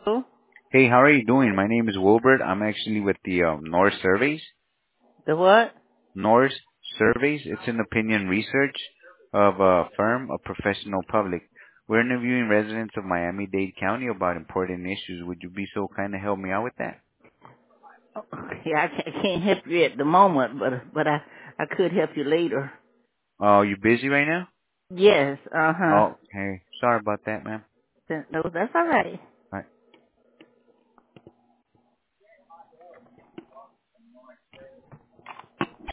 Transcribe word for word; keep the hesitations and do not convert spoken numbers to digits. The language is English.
Who? Hey, how are you doing? My name is Wilbert. I'm actually with the um, North Surveys. The what? North Surveys. It's an opinion research of a firm, a professional public. We're interviewing residents of Miami-Dade County about important issues. Would you be so kind to help me out with that? Oh, yeah, I can't, I can't help you at the moment, but but I I could help you later. Oh, you busy right now? Yes. Uh huh. Oh, hey, sorry about that, man. No, that's all right.